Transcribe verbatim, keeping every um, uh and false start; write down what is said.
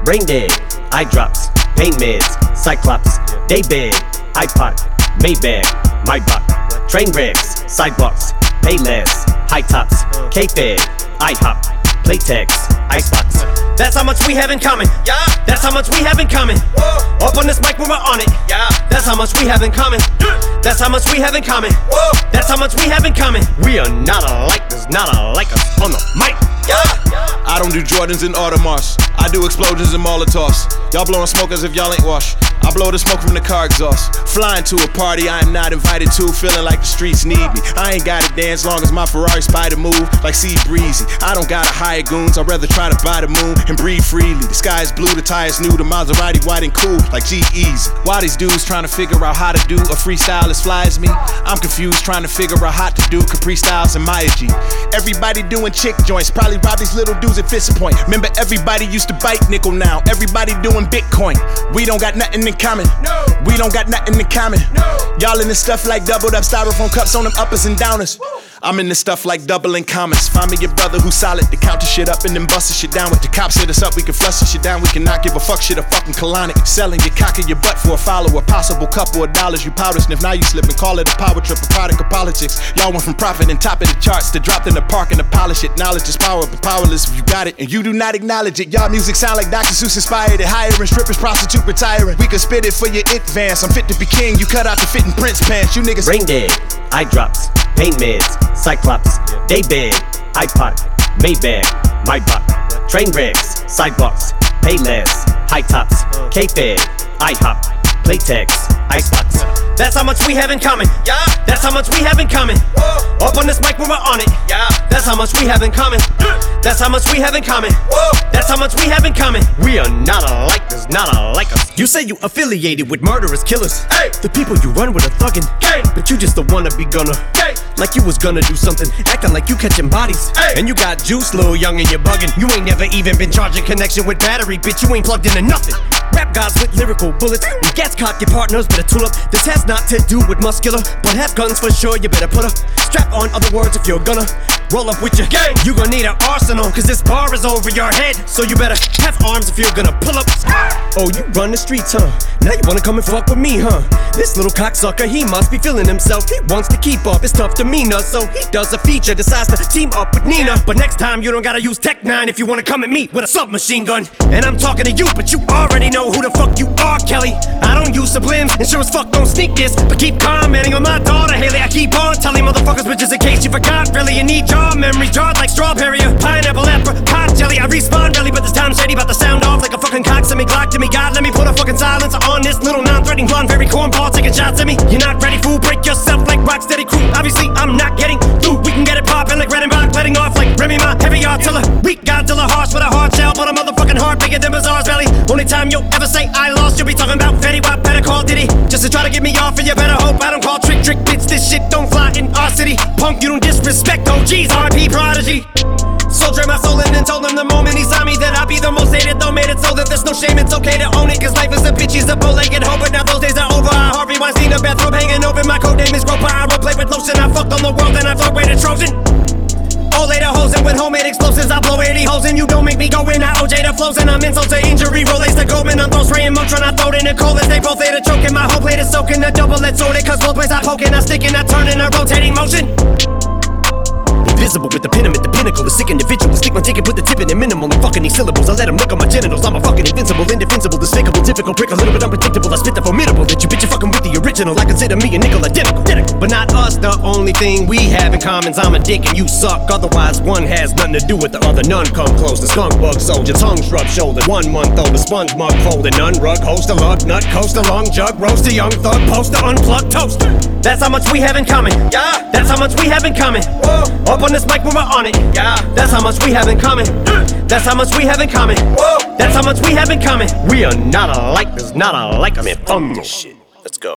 Brain dead, eye drops, pain meds, Cyclops, day bed, iPod, Maybach, my buck, train wrecks, sidewalks, pay less, high tops, K-Fed, IHOP, Playtex, Icebox. That's how much we have in common. Yeah. That's how much we have in common. Whoa. Up on this mic when we're on it. Yeah. That's how much we have in common. That's how much we have in common. Whoa. That's how much we have in common. We are not alike. There's not alike us on the mic. Yeah. I don't do Jordans and Audemars. I do explosions and Molotovs. Y'all blowing smoke as if y'all ain't washed. I blow the smoke from the car exhaust. Flying to a party I am not invited to, feeling like the streets need me. I ain't gotta dance long as my Ferrari spider move like Sea Breezy. I don't gotta hire goons, I'd rather try to buy the moon and breathe freely. The sky is blue, the tires new, the Maserati white and cool like G-Eazy. Why these dudes trying to figure out how to do a freestyle as fly as me? I'm confused trying to figure out how to do Capri Styles and Maya G. Everybody doing chick joints, probably rob these little dudes at Fist Point. Remember everybody used to bite nickel, now everybody doing Bitcoin. We don't got nothing in common. No. We don't got nothing in common. No. Y'all in this stuff like doubled up styrofoam cups on them uppers and downers. Woo. I'm in this stuff like doubling commas. Find me your brother who's solid to count the shit up and then bust the shit down. With the cops hit us up, we can flush the shit down. We cannot give a fuck shit a fucking colonic. Selling your cock in your butt for a follower. Possible couple of dollars you powder sniff. Now you slip and call it a power trip, a product of politics. Y'all went from profit and top of the charts to dropped in the park and to polish it. Knowledge is power, but powerless if you got it and you do not acknowledge it. Y'all music sound like Doctor Seuss inspired it. Hiring strippers, prostitute, retiring. We could spit it for your it vans. I'm fit to be king, you cut out the fitting Prince pants. You niggas brain dead, eye drops, pain meds, Cyclops, day bed, iPod, Maybach, my buck, train wrecks, sidewalks, pay less, high tops, K-Fed, IHOP, Playtex, Icebox. That's how much we have in common. Yeah. That's how much we have in common. Whoa. Up on this mic when we're on it. Yeah. That's how much we have in common. That's how much we have in common. Whoa. That's how much we have in common. We are not alike. There's not alike us. You say you affiliated with murderous killers. Hey. The people you run with are thuggin'. Hey. But you just the wannabe gunner. Hey. Like you was gonna do something, acting like you catching bodies. Hey. And you got juice, little young, and you're bugging. You ain't never even been charging connection with battery, bitch. You ain't plugged into nothing. Rap guys with lyrical bullets. When gas cock, your partners better tool up. This has not to do with muscular, but have guns for sure. You better put a strap on. Other words, if you're gonna roll up with your gang, you gonna need an arsenal, cause this bar is over your head. So you better have arms if you're gonna pull up. Oh, you run the streets, huh? Now you wanna come and fuck with me, huh? This little cocksucker, he must be feeling himself. He wants to keep up his tough demeanor, so he does a feature, decides to team up with Nina. But next time you don't gotta use Tech nine if you wanna come at me with a submachine gun. And I'm talking to you, but you already know who the fuck you are, Kelly. I don't use sublims, and sure as fuck don't sneak this, but keep commenting on my daughter, Haley. I keep on telling motherfuckers, but just in case you forgot, really, you need jaw memory, jarred like strawberry or pineapple, apricot jelly. I respawn really, but this time shady, about to sound off like a fucking cock. Send me Glock to me, God, let me put a fucking silencer on this little non-threatening blonde, very cornball, taking shots at me. You're not ready, fool, break yourself like Rocksteady crew. Obviously, I'm not getting through. We can get it poppin' like Redenbach, letting off like Remy Ma, heavy artiller. Weak Godzilla, harsh with a hard shell, but a motherfucking heart bigger than Bazaar's belly. Only time you'll ever say I lost, you'll be talking about Fetty Wap, better call Diddy. Just to try to get me off, and you better hope I don't call trick trick bitch. This shit don't fly in our city. Punk, you don't disrespect O Gs, R P Prodigy. Soldier my soul in and told him the moment he saw me that I'd be the most hated, though made it so that there's no shame, it's okay to own it. Cause life is a bitch, he's a bow-legged hoe, but now those days are over. I Harvey Weinstein, a bathrobe hanging over. My code name is Groper, I roleplay with lotion. I fucked on the world and I fuck with a Trojan. All later hosing with homemade explosives. I blow eighty holes and you don't make me go in. I O J the flows and I'm insult to injury. Rolex to Goldman, I'm throw spraying Motron. I throw it in the cold as they both later choking. My whole plate is soaking, the double let's it. Cause both ways I poking, I stick and I turn in a rotating motion. Invisible with the pin, I'm at the pinnacle. The sick individual, stick my ticket, put the tip in it minimal. And fucking these syllables, I let them look on my genitals. I'm a fucking invincible, indefensible, despicable, difficult prick, a little bit unpredictable. I spit the formidable, that you bitch you fucking with the original. I consider me a nickel identical, identical. But not us, the only thing we have in common is I'm a dick and you suck. Otherwise, one has nothing to do with the other. None come close. The skunk bug soldier, tongue shrub shoulder. One month old, the sponge mug folded. None rug, host a lug, nut, coast a long jug. Roast a young thug, poster, unplugged toaster. That's how much we have in common. Yeah. That's how much we have in common. Whoa. Up on this mic when we're on it. Yeah. That's how much we have in common. That's how much we have in common. Whoa. That's how much we have in common. We are not alike. There's not alike. I mean, fuck this shit.